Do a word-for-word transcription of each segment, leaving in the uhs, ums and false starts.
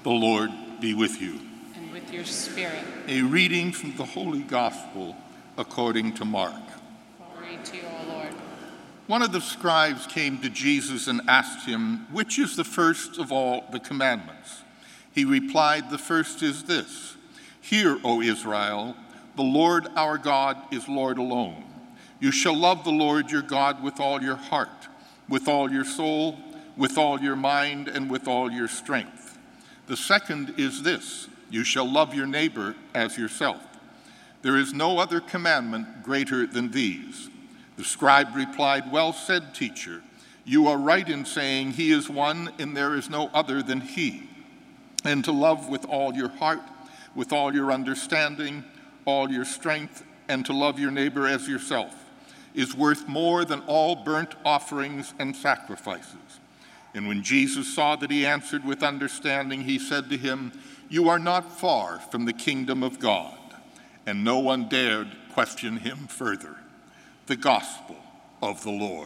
The Lord be with you. And with your spirit. A reading from the Holy Gospel according to Mark. Glory to you, O Lord. One of the scribes came to Jesus and asked him, "Which is the first of all the commandments?" He replied, "The first is this: Hear, O Israel, the Lord our God is Lord alone. You shall love the Lord your God with all your heart, with all your soul, with all your mind, and with all your strength. The second is this: you shall love your neighbor as yourself. There is no other commandment greater than these." The scribe replied, "Well said, teacher. You are right in saying he is one and there is no other than he. And to love with all your heart, with all your understanding, all your strength, and to love your neighbor as yourself is worth more than all burnt offerings and sacrifices." And when Jesus saw that he answered with understanding, he said to him, "You are not far from the kingdom of God." And no one dared question him further. The Gospel of the Lord.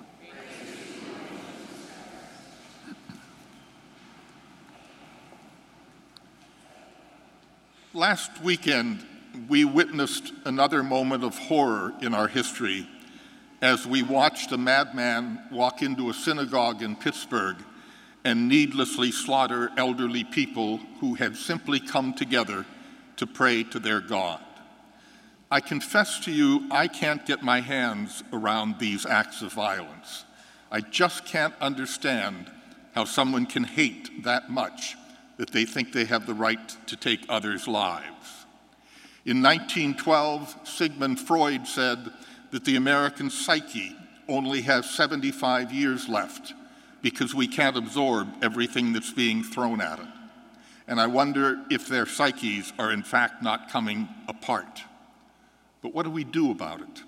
Last weekend, we witnessed another moment of horror in our history as we watched a madman walk into a synagogue in Pittsburgh and needlessly slaughter elderly people who had simply come together to pray to their God. I confess to you, I can't get my hands around these acts of violence. I just can't understand how someone can hate that much that they think they have the right to take others' lives. In nineteen twelve, Sigmund Freud said that the American psyche only has seventy-five years left because we can't absorb everything that's being thrown at it. And I wonder if their psyches are in fact not coming apart. But what do we do about it?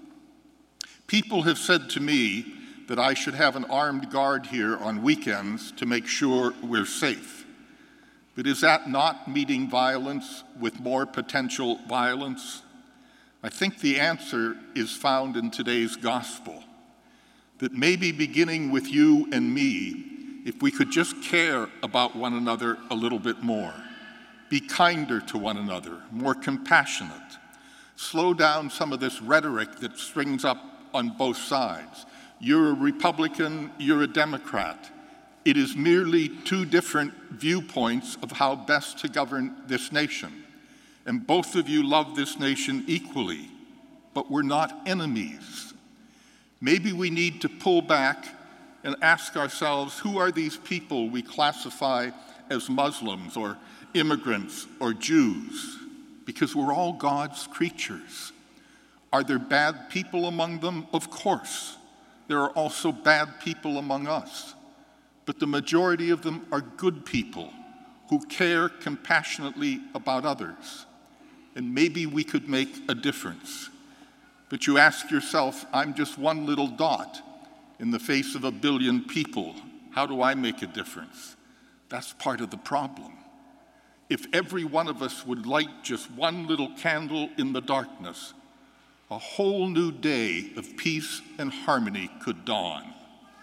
People have said to me that I should have an armed guard here on weekends to make sure we're safe. But is that not meeting violence with more potential violence? I think the answer is found in today's gospel, that maybe beginning with you and me, if we could just care about one another a little bit more, be kinder to one another, more compassionate, slow down some of this rhetoric that springs up on both sides. You're a Republican, you're a Democrat. It is merely two different viewpoints of how best to govern this nation. And both of you love this nation equally, but we're not enemies. Maybe we need to pull back and ask ourselves, who are these people we classify as Muslims or immigrants or Jews? Because we're all God's creatures. Are there bad people among them? Of course. There are also bad people among us. But the majority of them are good people who care compassionately about others. And maybe we could make a difference. But you ask yourself, I'm just one little dot in the face of a billion people. How do I make a difference? That's part of the problem. If every one of us would light just one little candle in the darkness, a whole new day of peace and harmony could dawn.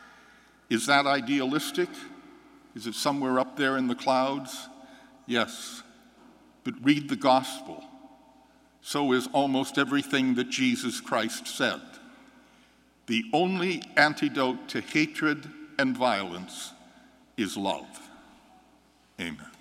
Is that idealistic? Is it somewhere up there in the clouds? Yes, but read the gospel. So is almost everything that Jesus Christ said. The only antidote to hatred and violence is love. Amen.